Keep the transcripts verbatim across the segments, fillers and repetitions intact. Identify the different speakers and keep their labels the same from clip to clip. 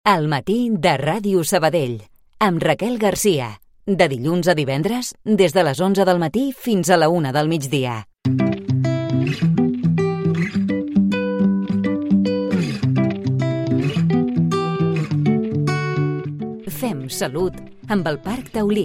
Speaker 1: Al matí de Ràdio Sabadell, amb Raquel Garcia. De dilluns a divendres, des de les onze del matí fins a la una del migdia. Fem salut amb el Parc Taulí.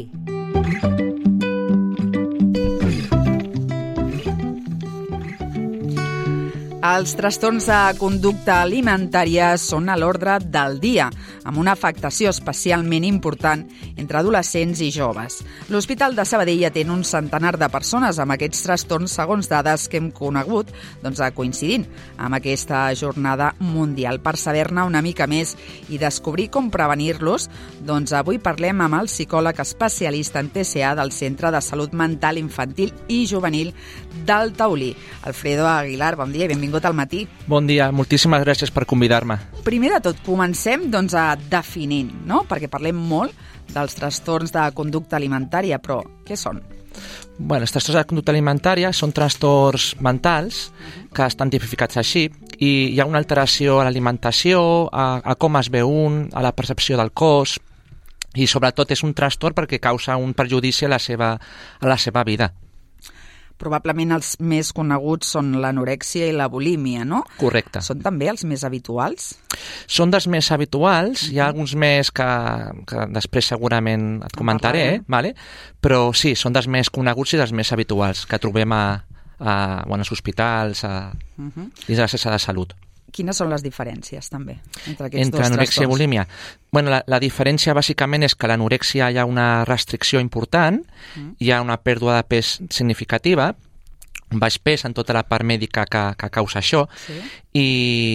Speaker 2: Els trastorns de conducta alimentària són a l'ordre del dia, amb una afectació especialment important entre adolescents i joves. L'Hospital de Sabadell atén un centenar de persones amb aquests trastorns, segons dades que hem conegut, doncs, coincidint amb aquesta jornada mundial. Per saber-ne una mica més i descobrir com prevenir-los, doncs avui parlem amb el psicòleg especialista en T C A del Centre de Salut Mental Infantil i Juvenil del Taulí. Alfredo Aguilar, bon dia i benvingut al matí.
Speaker 3: Bon dia, moltíssimes gràcies per convidar-me.
Speaker 2: Primer de tot, comencem doncs, a definint, no? Perquè parlem molt dels trastorns de conducta alimentària, però què són?
Speaker 3: Bueno, els trastorns de conducta alimentària són trastorns mentals que estan tipificats així i hi ha una alteració a l'alimentació, a, a com es veu un, a la percepció del cos i sobretot és un trastorn perquè causa un perjudici a la seva, a la seva vida.
Speaker 2: Probablement els més coneguts són l'anorèxia i la bulímia, no?
Speaker 3: Correcte.
Speaker 2: Són també els més habituals?
Speaker 3: Són dels més habituals, uh-huh. Hi ha alguns més que, que després segurament et comentaré, eh? Vale? Però sí, són dels més coneguts i dels més habituals que trobem a, a, bueno, als hospitals, a, uh-huh. dins de la xarxa de salut.
Speaker 2: Quines són les diferències, també, entre aquests
Speaker 3: entre
Speaker 2: dos
Speaker 3: anorèxia i bulímia? Bueno, la, la diferència bàsicament és que l'anorèxia hi ha una restricció important, mm. hi ha una pèrdua de pes significativa, un baix pes en tota la part mèdica que, que causa això, sí. i,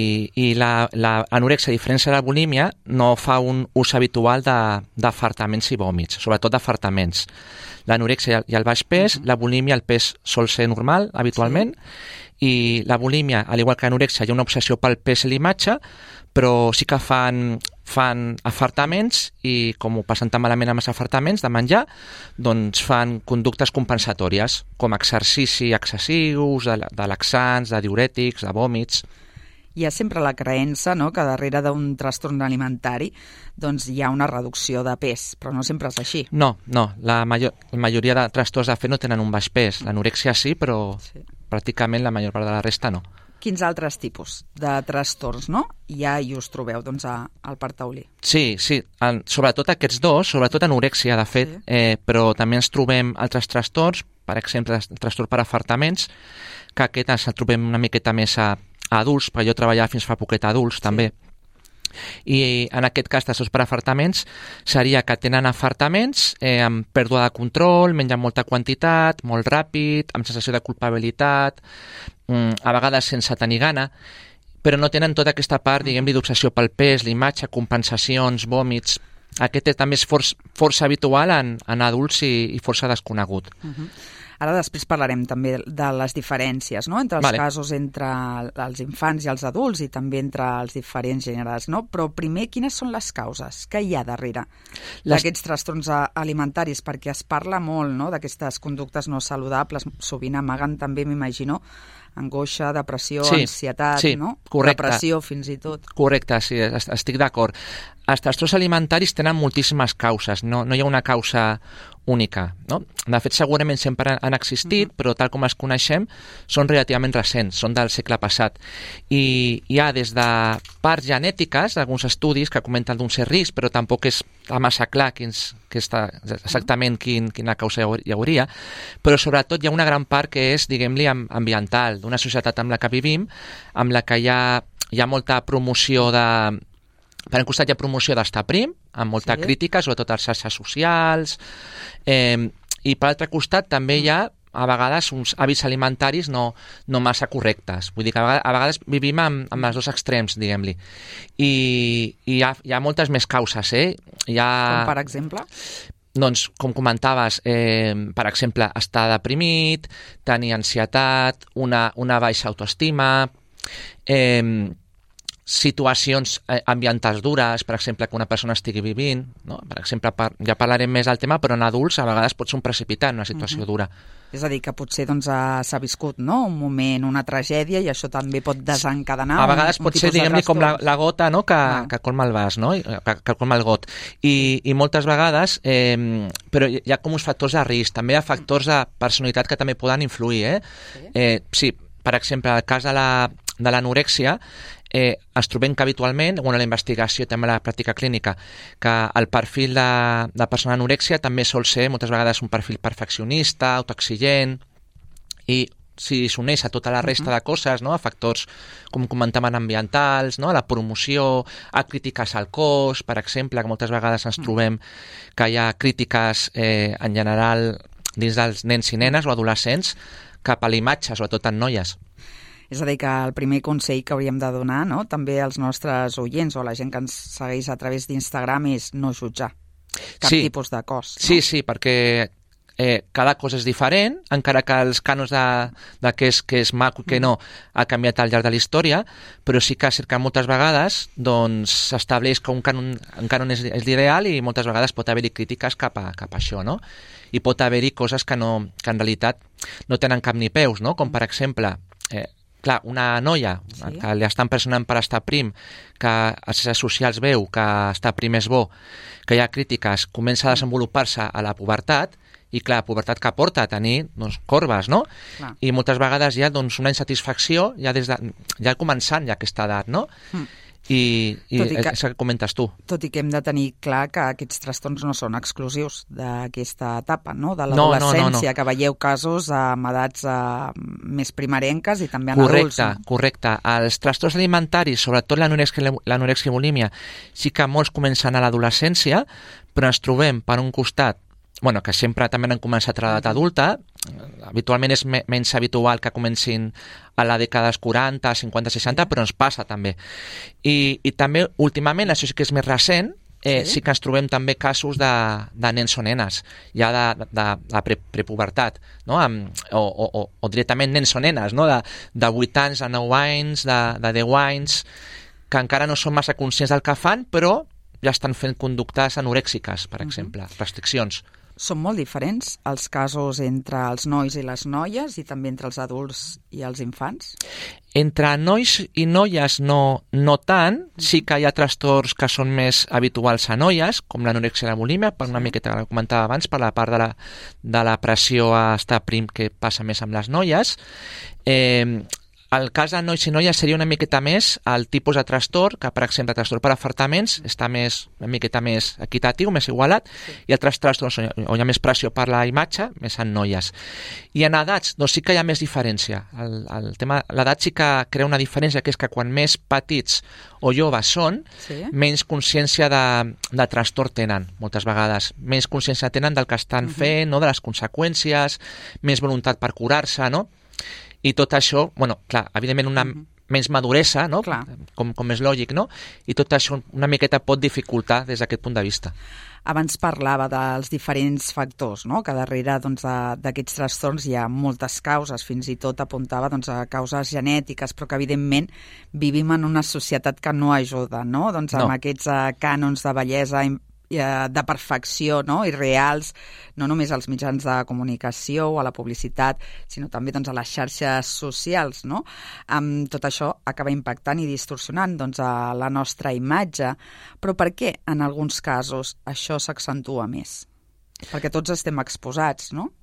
Speaker 3: i l'anorèxia, la, a diferència de la bulímia, no fa un ús habitual d'afartaments i vòmits, sobretot d'afartaments. L'anorèxia i el baix pes, mm. la bulímia, el pes sol ser normal, habitualment, sí. I la bulímia, al igual que l'anorèxia, hi ha una obsessió pel pes i l'imatge, però sí que fan, fan afartaments i, com ho passen tan malament amb els afartaments de menjar, doncs fan conductes compensatòries, com exercici excessius, de, de laxants, de diurètics, de vòmits.
Speaker 2: Hi ha sempre la creença, no?, que darrere d'un trastorn alimentari doncs hi ha una reducció de pes, però no sempre és així.
Speaker 3: No, no. La, major, la majoria de trastorns de fet no tenen un baix pes. L'anorèxia sí, però sí. Pràcticament la major part de la resta no.
Speaker 2: Quins altres tipus de trastorns, no? Ja hi us trobeu, doncs, a, al Parc Taulí.
Speaker 3: Sí, sí. En, sobretot aquests dos, sobretot anorèxia, de fet, sí. eh, però també ens trobem altres trastorns, per exemple, el trastorn per afartaments, que aquest ens el trobem una miqueta més a a adults, perquè jo treballava fins fa poquet a adults, sí. també. I en aquest cas, trastorns per afartaments, seria que tenen afartaments eh, amb pèrdua de control, mengen molta quantitat, molt ràpid, amb sensació de culpabilitat, mm, a vegades sense tenir gana, però no tenen tota aquesta part, diguem-li, d'obsessió pel pes, l'imatge, compensacions, vòmits. Aquest també és força, força habitual en, en adults i, i força desconegut.
Speaker 2: Uh-huh. Ara després parlarem també de les diferències, no?, entre els
Speaker 3: vale.
Speaker 2: casos entre els infants i els adults i també entre els diferents gèneres, no? Però primer, quines són les causes que hi ha darrere les... d'aquests trastorns alimentaris? Perquè es parla molt, no?, d'aquestes conductes no saludables, sovint amaguen també, m'imagino, angoixa, depressió,
Speaker 3: sí,
Speaker 2: ansietat,
Speaker 3: sí,
Speaker 2: no?
Speaker 3: Correcte.
Speaker 2: Depressió fins i tot.
Speaker 3: Correcte, sí, estic d'acord. Els trastorns alimentaris tenen moltíssimes causes, no, no hi ha una causa única, no? De fet, segurament sempre han existit, uh-huh. però tal com els coneixem, són relativament recents, són del segle passat. I hi ha des de parts genètiques, alguns estudis que comenten d'un cert risc, però tampoc és massa clar quins, que està exactament quin, quina causa hi hauria, però sobretot hi ha una gran part que és, diguem-li, ambiental, d'una societat amb la que vivim, amb la que hi ha, hi ha molta promoció de... Per un costat hi ha promoció d'estar prim, amb molta sí. crítica, sobretot a les xarxes socials, eh, i per l'altre costat també hi ha a vegades uns hàbits alimentaris no, no massa correctes. Vull dir que a vegades, a vegades vivim amb, amb els dos extrems, diguem-li. I, i hi, ha, hi ha moltes més causes, eh? Hi ha...
Speaker 2: Com per exemple?
Speaker 3: Doncs, com comentaves, eh, per exemple, estar deprimit, tenir ansietat, una, una baixa autoestima... Eh, situacions eh, ambientals dures, per exemple, que una persona estigui vivint, no? Per exemple, par ja parlarem més del tema, però en adults a vegades pot ser un precipitat, una situació uh-huh. dura.
Speaker 2: És a dir, que potser doncs, s'ha viscut, no?, un moment, una tragèdia, i això també pot desencadenar
Speaker 3: a vegades
Speaker 2: un, un
Speaker 3: pot ser, diguem-ne, com la, la gota, no?, que, ah. que colma el vas, no?, que, que colma el got. I, i moltes vegades, eh, però hi ha com uns factors de risc, també hi ha factors de personalitat que també poden influir, eh? Sí, eh, sí per exemple, el cas de la, de l'anorèxia, eh, ens trobem que habitualment, bueno, la investigació, també la pràctica clínica, que el perfil de, de persona anorèxia també sol ser moltes vegades un perfil perfeccionista, autoexigent, i si s'uneix a tota la resta uh-huh. de coses, no? A factors, com comentaven, ambientals, no? A la promoció, a crítiques al cos, per exemple, que moltes vegades ens trobem que hi ha crítiques eh, en general dins dels nens i nenes o adolescents cap a la imatge, sobretot en noies.
Speaker 2: És a dir, que el primer consell que hauríem de donar, no?, també als nostres oients o a la gent que ens segueix a través d'Instagram és no jutjar cap
Speaker 3: sí.
Speaker 2: tipus de cos. No?
Speaker 3: Sí, sí, perquè eh, cada cosa és diferent, encara que els cànons de, de què és, que és maco i què no ha canviat al llarg de la història, però sí que, que moltes vegades doncs, s'estableix que un cànon, un cànon és, és l'ideal i moltes vegades pot haver-hi crítiques cap a, cap a això, no? I pot haver-hi coses que, no, que en realitat no tenen cap ni peus, no? Com per exemple, eh, clar, una noia sí. que li estan pressionant per estar prim, que als xarxes socials veu que estar prim és bo, que hi ha crítiques, comença a desenvolupar-se a la pubertat, i clar, la pubertat que porta a tenir doncs, corbes, no? Clar. I moltes vegades hi ha doncs, una insatisfacció ja des de, ja començant ja aquesta edat, no? Mm. I, i, i que, això que comentes tu.
Speaker 2: Tot i que hem de tenir clar que aquests trastorns no són exclusius d'aquesta etapa, no?, de l'adolescència, no, no, no, no. que veieu casos amb edats uh, més primerenques i també en
Speaker 3: correcte,
Speaker 2: adults. No?
Speaker 3: Correcte, els trastorns alimentaris, sobretot l'anorèxia i bulímia, sí que molts comencen a l'adolescència, però ens trobem per un costat bueno, que sempre també han començat a l'edat adulta, habitualment és me menys habitual que comencin a la dècada dels quaranta, cinquanta, seixanta, però ens passa també. I, i també, últimament, això sí que és més recent, eh, sí? sí que ens trobem també casos de, de nens o nenes, ja de, de, de pre prepubertat, no? Amb, o, o, o directament nens o nenes, no? de, de vuit anys, de nou anys, de, de deu anys, que encara no són massa conscients del que fan, però ja estan fent conductes anorèxiques, per exemple, uh-huh. restriccions.
Speaker 2: Són molt diferents els casos entre els nois i les noies i també entre els adults i els infants?
Speaker 3: Entre nois i noies no, no tant, sí que hi ha trastorns que són més habituals a noies, com l'anorèxia i la bulímia, per una miqueta que comentava abans, per la part de la, de la pressió a estar prim que passa més amb les noies. Eh, El cas de nois i noies seria una miqueta més el tipus de trastorn, que per exemple el trastorn per afartaments està més, una miqueta més equitatiu, més igualat, sí. i altres trastorns on hi ha més pressió per la imatge, més en noies. I en edats, doncs sí que hi ha més diferència. El, el tema, l'edat sí que crea una diferència, que és que quan més petits o joves són, sí. menys consciència de, de trastorn tenen, moltes vegades. Menys consciència tenen del que estan uh-huh. fent, no? De les conseqüències, més voluntat per curar-se, no? I tot això, bueno, clar, evidentment una mm-hmm. menys maduresa, no? Com, com és lògic, no? I tot això una miqueta pot dificultar des d'aquest punt de vista.
Speaker 2: Abans parlava dels diferents factors, no? Que darrere doncs, d'aquests trastorns hi ha moltes causes, fins i tot apuntava doncs, a causes genètiques, però que evidentment vivim en una societat que no ajuda, no? Doncs amb no. aquests uh, cànons de bellesa de perfecció, no? I reals, no només als mitjans de comunicació o a la publicitat, sinó també doncs, a les xarxes socials, no? Amb tot això acaba impactant i distorsionant doncs, a la nostra imatge. Però per què en alguns casos això s'accentua més? Perquè tots estem exposats, no?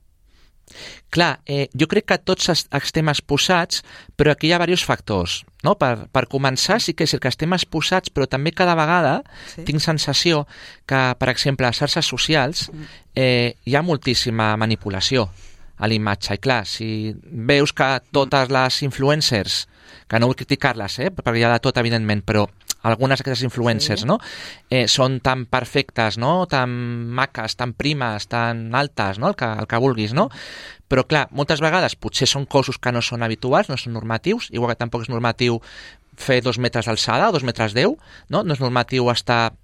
Speaker 3: Clar, eh, jo crec que tots estem exposats, però aquí hi ha diversos factors. No? Per, per començar, sí que és el que estem exposats, però també cada vegada sí. tinc sensació que, per exemple, a les xarxes socials eh, hi ha moltíssima manipulació a l'imatge. I clar, si veus que totes les influencers, que no vull criticar-les, eh, perquè hi ha de tot, evidentment, però algunes d'aquestes influencers, sí. no? Eh, són tan perfectes, no? Tan maques, tan primes, tan altes, no? El que, el que vulguis, no? Però, clar, moltes vegades potser són cossos que no són habituals, no són normatius, igual que tampoc és normatiu fer dos metres d'alçada, dos metres deu, no? No és normatiu estar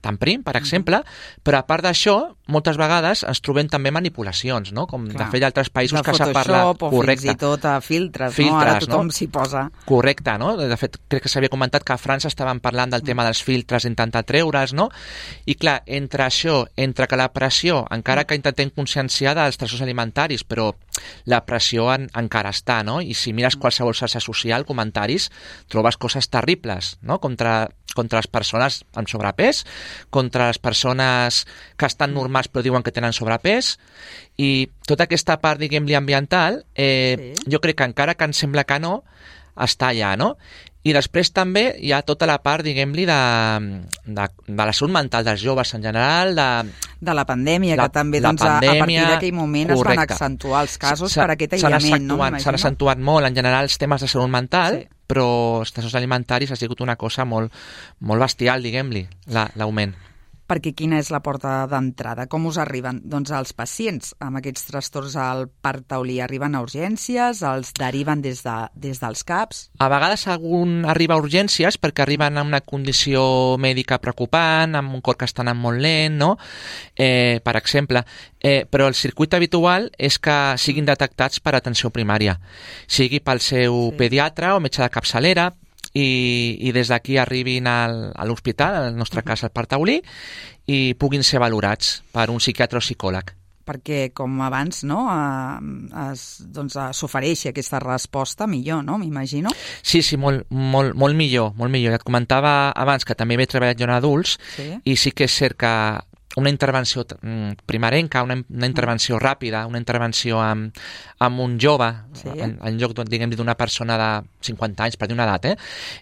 Speaker 3: tan prim, per exemple, mm-hmm. però a part d'això, moltes vegades ens trobem també manipulacions, no? Com Clar. de fet d'altres països
Speaker 2: de
Speaker 3: que s'ha parlat.
Speaker 2: Photoshop o
Speaker 3: Correcte.
Speaker 2: fins i tot a filtres,
Speaker 3: filtres
Speaker 2: no? Ara tothom
Speaker 3: no?
Speaker 2: s'hi posa.
Speaker 3: Correcte, no? De fet, crec que s'havia comentat que a França estaven parlant del tema dels filtres, d'intentar treure's, no? I clar, entre això, entre que la pressió, encara que intentem conscienciar dels trastorns alimentaris, però la pressió en, encara està, no? I si mires qualsevol xarxa social, comentaris, trobes coses terribles, no? Contra, contra les persones amb sobrepès, contra les persones que estan normals però diuen que tenen sobrepès, i tota aquesta part, diguem-li, ambiental, eh, sí. jo crec que encara que ens sembla que no, està allà, no? I després també hi ha tota la part, diguem-li, de, de, de la salut mental dels joves en general, de...
Speaker 2: De la pandèmia, la, que també doncs, pandèmia, a partir d'aquell moment correcte. es van accentuar els casos per aquest aïllament, no?
Speaker 3: S'han accentuat molt, en general, els temes de salut mental, sí. però els trastorns alimentaris ha sigut una cosa molt, molt bestial, diguem-li, l'augment.
Speaker 2: Perquè quina és la porta d'entrada? Com us arriben? Doncs els pacients amb aquests trastorns al parc taulí arriben a urgències, els deriven des, de, des dels CAPs?
Speaker 3: A vegades algun arriba a urgències perquè arriben amb una condició mèdica preocupant, amb un cor que està anant molt lent, no? Eh, per exemple. Eh, però el circuit habitual és que siguin detectats per atenció primària, sigui pel seu sí. pediatre o metge de capçalera, i, i des d'aquí arribin al, a l'hospital, en el nostre uh-huh. cas al Parc Taulí, i puguin ser valorats per un psiquiatre o psicòleg.
Speaker 2: Perquè, com abans, no, es, doncs, s'ofereixi aquesta resposta millor, no?, m'imagino?
Speaker 3: Sí, sí, molt, molt, molt millor, molt millor. Ja et comentava abans que també he treballat jo en adults, sí. i sí que és cert que una intervenció primerenca, una, una intervenció ràpida, una intervenció amb, amb un jove, sí. en, en lloc, diguem-li, d'una persona de cinquanta anys, per dir una edat, eh?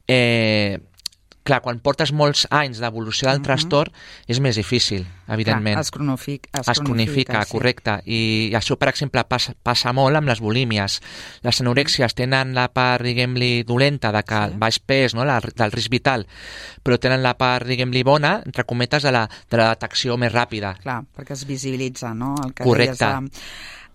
Speaker 3: eh clar, quan portes molts anys d'evolució del uh-huh. trastorn és més difícil, evidentment.
Speaker 2: Clar, es cronifica. Es,
Speaker 3: es cronifica, sí. correcte. I això, per exemple, passa, passa molt amb les bulímies. Les anorèxies tenen la part, diguem-li, dolenta de que sí. baix pes, no? la, del risc vital, però tenen la part, diguem-li, bona, entre cometes, de la, de la detecció més ràpida.
Speaker 2: Clar, perquè es visibilitza, no? El que
Speaker 3: correcte.
Speaker 2: Deies,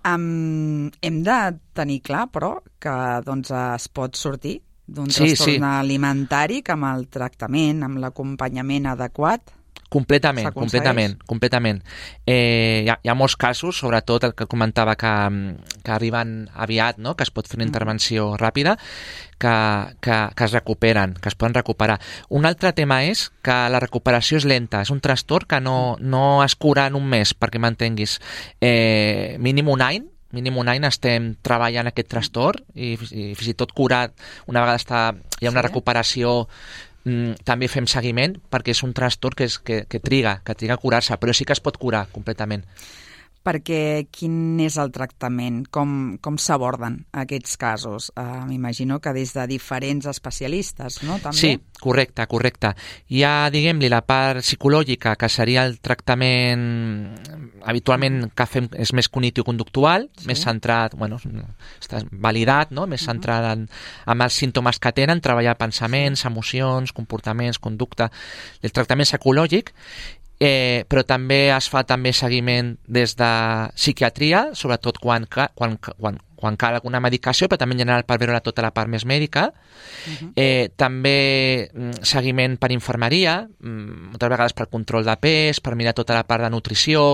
Speaker 2: um, hem de tenir clar, però, que doncs, es pot sortir d'un
Speaker 3: sí,
Speaker 2: trastorn
Speaker 3: sí.
Speaker 2: alimentari que amb el tractament, amb l'acompanyament adequat
Speaker 3: Completament, completament, completament. Eh, hi, ha, hi ha molts casos, sobretot el que comentava que, que arriben aviat, no? Que es pot fer una intervenció ràpida, que, que, que es recuperen, que es poden recuperar. Un altre tema és que la recuperació és lenta, és un trastorn que no, no es cura en un mes, perquè m'entenguis. Eh, mínim un any, mínim un any estem treballant aquest trastorn i, i fins i tot curat, una vegada està, hi ha una sí. recuperació, mm, també fem seguiment perquè és un trastorn que, és, que, que triga, que triga a curar-se, però sí que es pot curar completament.
Speaker 2: Perquè quin és el tractament? Com, com s'aborden aquests casos? Uh, m'imagino que des de diferents especialistes, no? També?
Speaker 3: Sí, correcte, correcte. Hi ha, diguem-li, la part psicològica, que seria el tractament habitualment que fem és més cognitiu-conductual, sí. més centrat, bueno, està validat, no? Més centrat en, en els símptomes que tenen, treballar pensaments, emocions, comportaments, conducta. El tractament psicològic, Eh, però també es fa també seguiment des de psiquiatria, sobretot quan, quan, quan, quan cal alguna medicació, però també en general per veure tota la part més mèdica. Uh-huh. Eh, també seguiment per infermeria, moltes vegades per control de pes, per mirar tota la part de nutrició.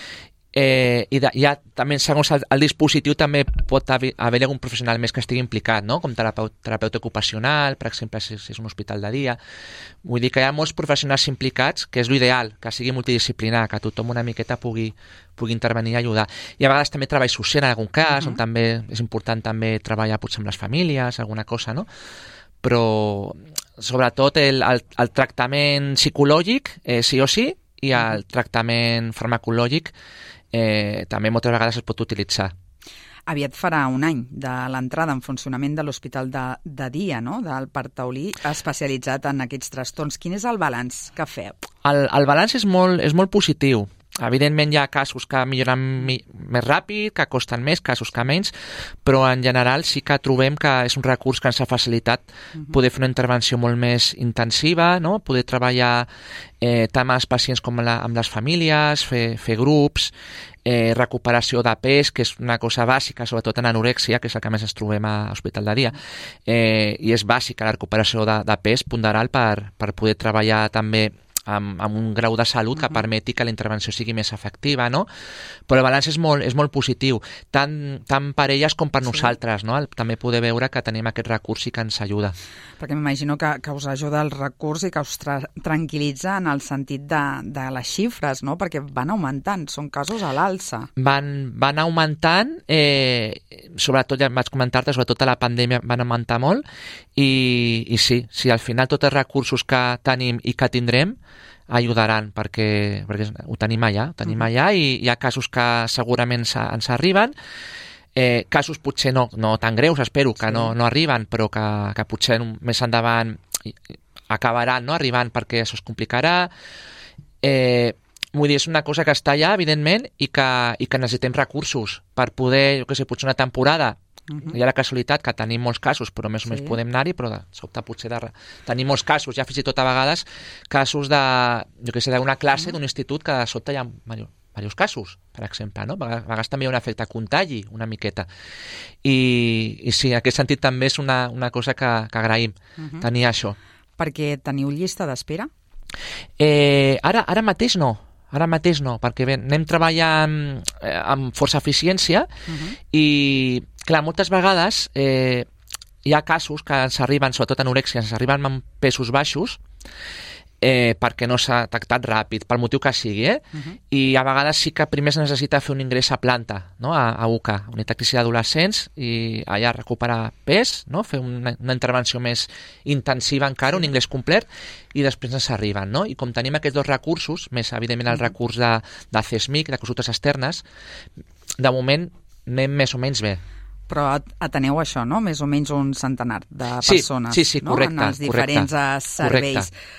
Speaker 3: Eh, i de, ja també segons el, el dispositiu també pot haver, haver algun professional més que estigui implicat, no? Com terapeut, terapeuta ocupacional, per exemple, si, si és un hospital de dia. Vull dir que hi ha molts professionals implicats, que és l'ideal, que sigui multidisciplinar, que tothom una miqueta pugui, pugui intervenir i ajudar. I a vegades també treball social en algun cas, uh-huh. on també és important també treballar potser amb les famílies, alguna cosa, no? Però sobretot el, el, el tractament psicològic, eh, sí o sí, i el tractament farmacològic Eh, també moltes vegades es pot utilitzar.
Speaker 2: Aviat farà un any de l'entrada en funcionament de l'Hospital de, de Dia, no?, del Parc Taulí, especialitzat en aquests trastorns. Quin és el balanç que feu?
Speaker 3: El, el balanç és molt, és molt positiu. Evidentment hi ha casos que milloren mi, més ràpid, que costen més, casos que menys, però en general sí que trobem que és un recurs que ens ha facilitat uh-huh. poder fer una intervenció molt més intensiva, no? Poder treballar eh, tant amb els pacients com la, amb les famílies, fer, fer grups, eh, recuperació de pes, que és una cosa bàsica, sobretot en anorèxia, que és el que més ens trobem a l'Hospital de Dia, eh, i és bàsica la recuperació de, de pes ponderal per, per poder treballar també amb, amb un grau de salut que permeti que la intervenció sigui més efectiva, no? Però el balanç és molt, és molt positiu, tant, tant per elles com per sí. nosaltres, no? El, també poder veure que tenim aquest recurs i que ens ajuda.
Speaker 2: Perquè m'imagino que, que us ajuda el recurs i que us tra tranquil·litza en el sentit de, de les xifres, no? Perquè van augmentant, són casos a l'alça.
Speaker 3: Van, van augmentant, eh, sobretot, ja vaig comentar-te, sobretot a la pandèmia van augmentar molt, i, i sí, sí, al final tots els recursos que tenim i que tindrem ajudaran, perquè, perquè ho tenim allà, ho tenim allà i hi ha casos que segurament ens arriben, eh, casos potser no, no tan greus, espero que sí. no, no arriben, però que, que potser més endavant acabaran no arribant perquè això es complicarà. Eh, vull dir, és una cosa que està allà, evidentment, i que, i que necessitem recursos per poder, jo què sé, potser una temporada. Uh-huh. Hi ha la casualitat que tenim molts casos, però més o menys sí. podem anar-hi, però de sobte potser de... tenim molts casos, ja fins i tot a vegades casos de, jo què sé, d'una classe, uh-huh. d'un institut que de sobte hi ha diversos casos, per exemple, no? A vegades també hi ha un efecte contagi, una miqueta. I, i sí, en aquest sentit també és una, una cosa que, que agraïm, uh-huh. tenir això.
Speaker 2: Perquè teniu llista d'espera?
Speaker 3: Eh, ara, ara mateix no. Ara mateix no, perquè bé, anem treballant eh, amb força eficiència uh-huh. i, clar, moltes vegades eh, hi ha casos que ens arriben, sobretot anorèxia, ens arriben amb pesos baixos eh, perquè no s'ha detectat ràpid, pel motiu que sigui, eh? Uh-huh. I a vegades sí que primer es necessita fer un ingrés a planta, no? a, a U C A, Unitat Crítica d'Adolescents, i allà recuperar pes, no? Fer una, una intervenció més intensiva encara, sí. un ingrés complet, i després ens arriben, no? I com tenim aquests dos recursos, més evidentment el recurs de, de C E S M I C, de consultes externes, de moment anem més o menys bé.
Speaker 2: Però ateneu això, no? Més o menys un centenar de
Speaker 3: sí,
Speaker 2: persones
Speaker 3: sí, sí, correcte,
Speaker 2: no? en els diferents
Speaker 3: correcte,
Speaker 2: serveis.
Speaker 3: Correcte.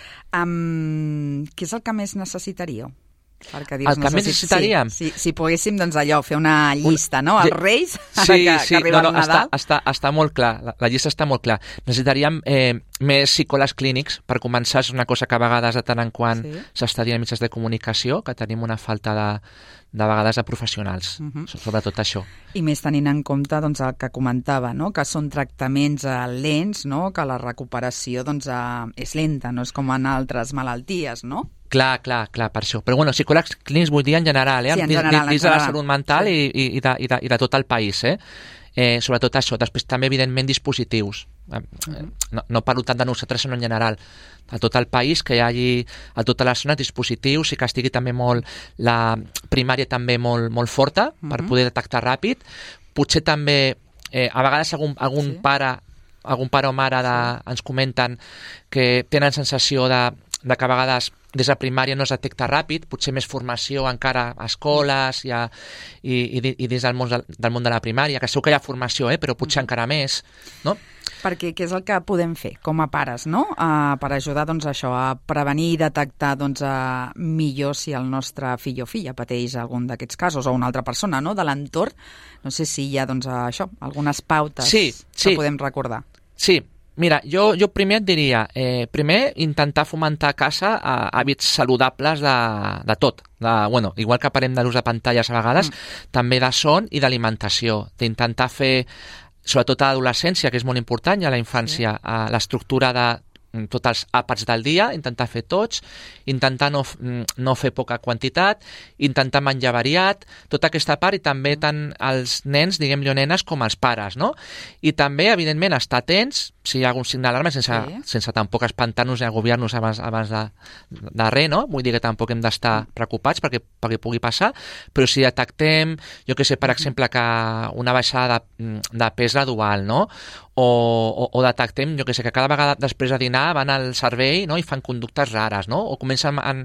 Speaker 2: Um, què és el que més necessitaríeu? Perquè dius,
Speaker 3: el que més necessitaríem?
Speaker 2: Sí, si, si poguéssim, doncs allò, fer una llista, no? Els Reis,
Speaker 3: sí,
Speaker 2: que,
Speaker 3: sí,
Speaker 2: que arriba
Speaker 3: no, no,
Speaker 2: el Nadal.
Speaker 3: Està, està, està molt clar, la, la llista està molt clar. Necessitaríem eh, més psicòlegs clínics, per començar, és una cosa que a vegades de tant en quant s'està dient a mitjans de comunicació, que tenim una falta de, de vegades de professionals, uh-huh. sobretot això.
Speaker 2: I més tenint en compte doncs, el que comentava, no? Que són tractaments eh, lents, no? Que la recuperació doncs, eh, és lenta, no és com en altres malalties, no?
Speaker 3: Clar, clar, clar, per això. Però bueno, psicòlegs clínics vull dir en general, eh?
Speaker 2: Sí, en general,
Speaker 3: dins
Speaker 2: en
Speaker 3: de la
Speaker 2: general.
Speaker 3: salut mental sí. i, i, de, i, de, i de tot el país, eh? eh? Sobretot això. Després també, evidentment, dispositius. Uh-huh. No, no parlo tant de nosaltres, sinó en general. A tot el país, que hi hagi a tota la zona dispositius i que estigui també molt la primària també molt, molt forta uh-huh. per poder detectar ràpid. Potser també, eh, a vegades algun, algun sí. pare algun pare o mare de, sí. ens comenten que tenen sensació de, de que a vegades des de primària no es detecta ràpid, potser més formació encara a escoles i, a, i, i, i dins del món, del món de la primària, que segur que hi ha formació, eh, però potser encara més, no?
Speaker 2: Perquè què és el que podem fer com a pares, no? Uh, per ajudar doncs, això, a prevenir i detectar doncs, uh, millor si el nostre fill o filla pateix algun d'aquests casos, o una altra persona no? De l'entorn. No sé si hi ha doncs, això, algunes pautes
Speaker 3: sí, sí.
Speaker 2: que podem recordar.
Speaker 3: Sí, mira, jo, jo primer et diria, eh, primer intentar fomentar a casa eh, hàbits saludables de, de tot. De, bueno, igual que parlem de l'ús de pantalles a vegades, mm. també de son i d'alimentació. D'intentar fer, sobretot a l'adolescència, que és molt important, i a la infància, sí. a l'estructura de tots els àpats del dia, intentar fer tots, intentar no, no fer poca quantitat, intentar menjar variat, tota aquesta part, i també tant els nens, diguem-li, o nenes, com els pares, no? I també, evidentment, estar atents, si hi ha algun signe d'alarma, sense, sí. sense tampoc espantar-nos i agobiar-nos abans, abans de, de res, no? Vull dir que tampoc hem d'estar preocupats perquè, perquè pugui passar, però si detectem, jo que sé, per exemple, que una baixada de, de pes gradual, no? O, o, o detectem, jo que sé, que cada vegada després de dinar van al servei, no? I fan conductes rares, no? O comencen a,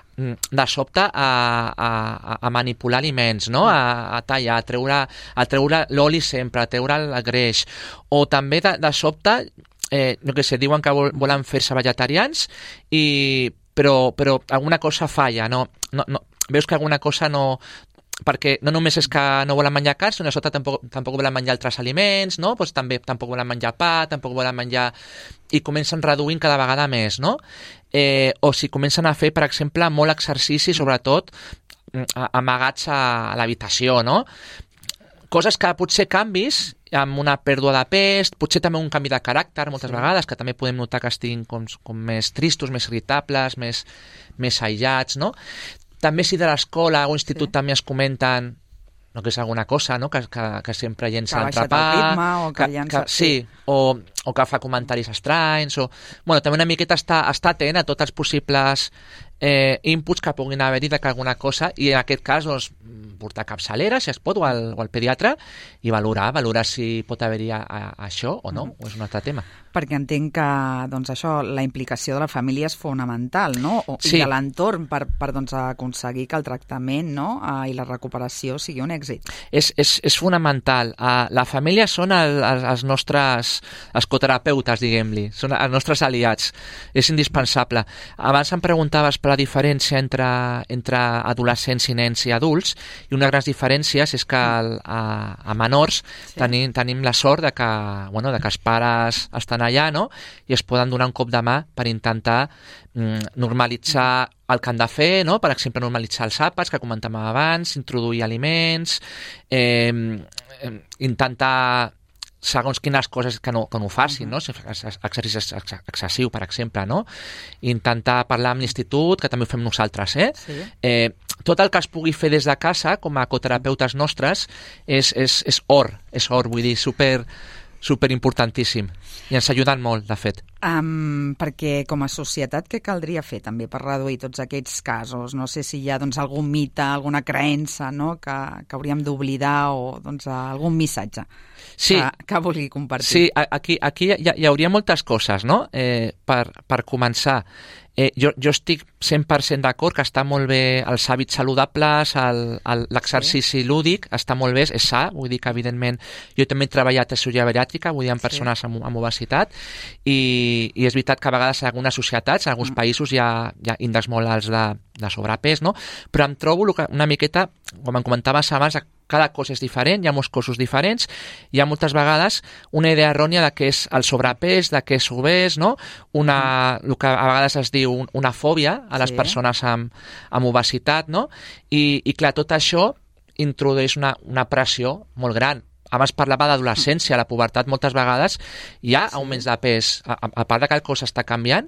Speaker 3: de sobte a, a, a manipular aliments, no? A, a tallar, a treure, a treure l'oli sempre, a treure el greix, o també de, de sobte, eh, jo que sé, diuen que vol, volen fer-se vegetarians, i, però, però alguna cosa falla, no? No, no, veus que alguna cosa no... perquè no només és que no volen menjar carn, sinó que sota tampoc, tampoc volen menjar altres aliments, no? Pues també tampoc volen menjar pa, tampoc volen menjar... I comencen reduint cada vegada més, no? Eh, o si comencen a fer, per exemple, molt exercici, sobretot amagats a l'habitació, no? coses que potser canvis amb una pèrdua de pes, potser també un canvi de caràcter moltes sí. vegades, que també podem notar que estiguin com, com més tristos, més irritables, més, més aïllats, no? També si de l'escola o institut sí. també es comenten no que és alguna cosa, no? que, que, que sempre llença l'entrepà,
Speaker 2: ritme, o que, que llença...
Speaker 3: Que, sí, o, o que fa comentaris estranys, o... Bueno, també una miqueta està, està atent a tots els possibles eh, inputs que puguin haver-hi de que alguna cosa, i en aquest cas, doncs, portar capçalera, si es pot, o al, o al pediatre, i valorar, valorar si pot haver-hi a, a, a això o no, mm. o és un altre tema.
Speaker 2: Perquè entenc que, doncs, això, la implicació de la família és fonamental, no? O, sí. I de l'entorn per, per doncs, aconseguir que el tractament, no? Uh, i la recuperació sigui un èxit.
Speaker 3: És, és, és fonamental. Uh, la família són el, els, els nostres escoterapeutes, diguem-li, són els nostres aliats. És indispensable. Abans em preguntaves per la diferència entre, entre adolescents i nens i adults, i una de les grans diferències és que el, a, a menors sí. tenim, tenim la sort de que, bueno, de que els pares estan allà, no? I es poden donar un cop de mà per intentar mm, normalitzar el que han de fer, no? Per exemple, normalitzar els àpats que comentàvem abans, introduir aliments, eh, intentar segons quines coses que no, que no ho facin, no? Exercici excessiu, per exemple, no? Intentar parlar amb l'institut, que també ho fem nosaltres, eh? Sí. Eh, tot el que es pugui fer des de casa, com a coterapeutes nostres, és, és, és or, és or, vull dir, super, super importantíssim. I ens ajuden molt, de fet.
Speaker 2: Um, perquè com a societat què caldria fer també per reduir tots aquests casos? No sé si hi ha doncs, algun mite, alguna creença, no? que, que hauríem d'oblidar, o doncs, algun missatge
Speaker 3: sí.
Speaker 2: que, que vulgui compartir.
Speaker 3: Sí, aquí, aquí hi, hi hauria moltes coses, no? Eh, per, per començar, eh, jo, jo estic cent per cent d'acord que està molt bé els hàbits saludables, l'exercici sí. lúdic, està molt bé, és sa, vull dir que evidentment jo també he treballat a cirurgia bariàtrica, vull dir amb persones sí. amb, amb obesitat, i, i és veritat que a vegades en algunes societats, en alguns mm. països hi ha, hi ha índexs molt alts de, de sobrepès, no? Però em trobo una miqueta, com em comentaves abans, cada cos és diferent, hi ha molts cossos diferents, hi ha moltes vegades una idea errònia de què és el sobrepès, de què és obès, no? Una, el que a vegades es diu una fòbia a les sí. persones amb, amb obesitat, no? I, i clar, tot això introdueix una, una pressió molt gran. Abans parlava d'adolescència, a la pubertat moltes vegades hi ha augments de pes, a, a part de que el cos està canviant,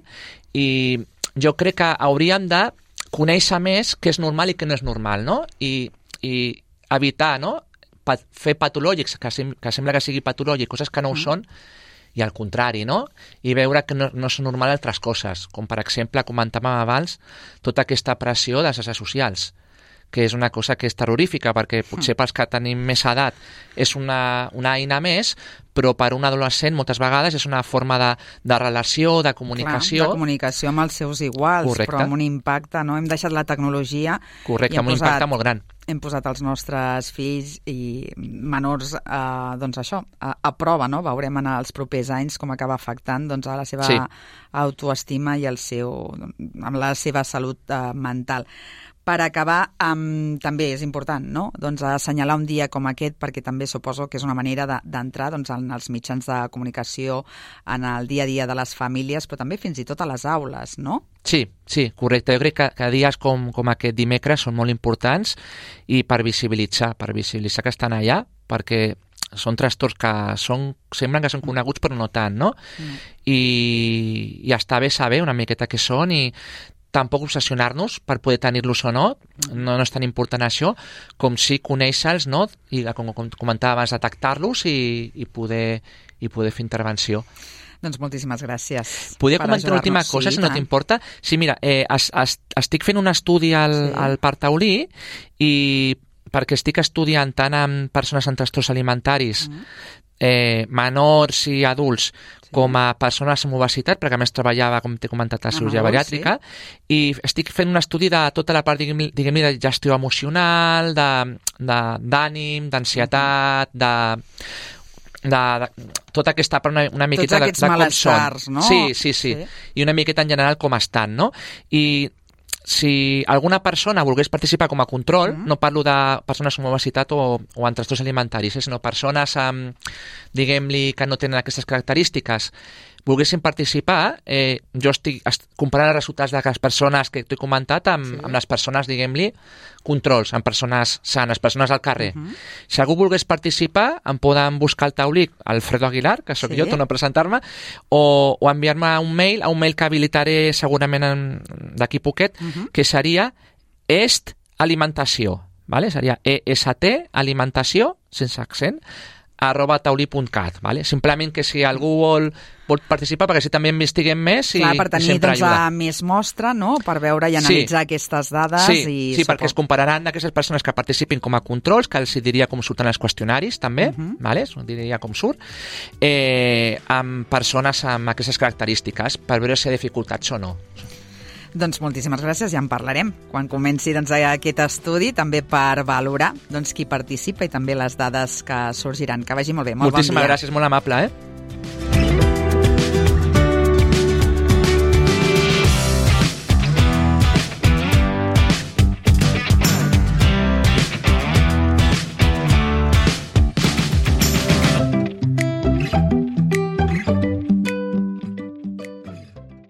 Speaker 3: i jo crec que hauríem de conèixer més què és normal i què no és normal, no? I, i evitar, no? Pa- fer patològics, que, sem que sembla que sigui patològic, coses que no ho mm. són, i al contrari, no? I veure que no, no són normals altres coses, com per exemple, comentàvem abans, tota aquesta pressió de les xarxes socials, que és una cosa que és terrorífica, perquè potser pels que tenim més edat és una, una eina més, però per un adolescent moltes vegades és una forma de, de relació, de comunicació.
Speaker 2: Clar, de comunicació amb els seus iguals, correcte. Però amb un impacte, no? Hem deixat la tecnologia...
Speaker 3: Correcte, amb un posat, impacte molt gran.
Speaker 2: Hem posat els nostres fills i menors, eh, doncs això, a, a prova, no? Veurem en els propers anys com acaba afectant doncs, a la seva sí. autoestima i el seu, amb la seva salut eh, mental. Per acabar, um, també és important, no? Doncs assenyalar un dia com aquest, perquè també suposo que és una manera d'entrar de, doncs, en els mitjans de comunicació, en el dia a dia de les famílies, però també fins i tot a les aules, no?
Speaker 3: Sí, sí, correcte. Jo crec que, que dies com, com aquest dimecres són molt importants, i per visibilitzar, per visibilitzar que estan allà, perquè són trastorns que són, semblen que són coneguts però no tant, no? Mm. I, i està bé saber una miqueta què són, i tampoc obsessionar-nos per poder tenir-los o no, no, no és tan important això, com si conèixer-los, no? I com, com comentava abans, detectar-los i, i, poder, i poder fer intervenció.
Speaker 2: Doncs moltíssimes gràcies.
Speaker 3: Podria comentar una última cosa, sí, si no t'importa? Sí, mira, eh, es, es, estic fent un estudi al, sí. al Parc Taulí, i perquè estic estudiant tant amb persones amb trastorns alimentaris, mm. eh, menors i adults, sí. com a persones amb obesitat, perquè a més treballava, com t'he comentat, a la cirurgia bariàtrica, sí. i estic fent un estudi de tota la part, diguem-li, diguem de gestió emocional, d'ànim, d'ansietat, de... De, de tota aquesta part una, una miqueta de, de com són.
Speaker 2: No?
Speaker 3: Sí, sí, sí, sí. I una miqueta en general com estan, no? I si alguna persona volgués participar com a control, mm-hmm. no parlo de persones amb obesitat o, o amb trastorns alimentaris, eh, sinó persones amb, diguem-li, que no tenen aquestes característiques, volguessin participar, eh, jo estic comparant els resultats de les persones que t'he comentat amb, sí. amb les persones, diguem-li, controls, amb persones sanes, persones al carrer. Uh -huh. Si algú volgués participar, em poden buscar al taulí Alfredo Aguilar, que sóc sí. jo, torno a presentar-me, o, o enviar-me un mail, a un mail que habilitaré segurament d'aquí poquet, uh -huh. que seria est alimentació, vale? Seria E S T alimentació, sense accent, arroba taulí punt cat, vale? Simplement que si algú vol, vol participar, perquè si també investiguem més i,
Speaker 2: Clar, per tenir,
Speaker 3: i sempre
Speaker 2: doncs,
Speaker 3: ajuda.
Speaker 2: més mostra, no?, per veure i analitzar sí. aquestes dades.
Speaker 3: Sí,
Speaker 2: i
Speaker 3: sí
Speaker 2: suport.
Speaker 3: perquè es compararan aquestes persones que participin com a controls, que els diria com surten els qüestionaris, també, uh -huh. vale? Es diria com surt, eh, amb persones amb aquestes característiques, per veure si hi ha dificultats o no.
Speaker 2: Doncs moltíssimes gràcies, ja en parlarem quan comenci doncs, aquest estudi, també per valorar doncs, qui participa i també les dades que sorgiran. Que vagi molt bé, molt
Speaker 3: Moltíssimes
Speaker 2: bon dia.
Speaker 3: gràcies, molt amable, eh?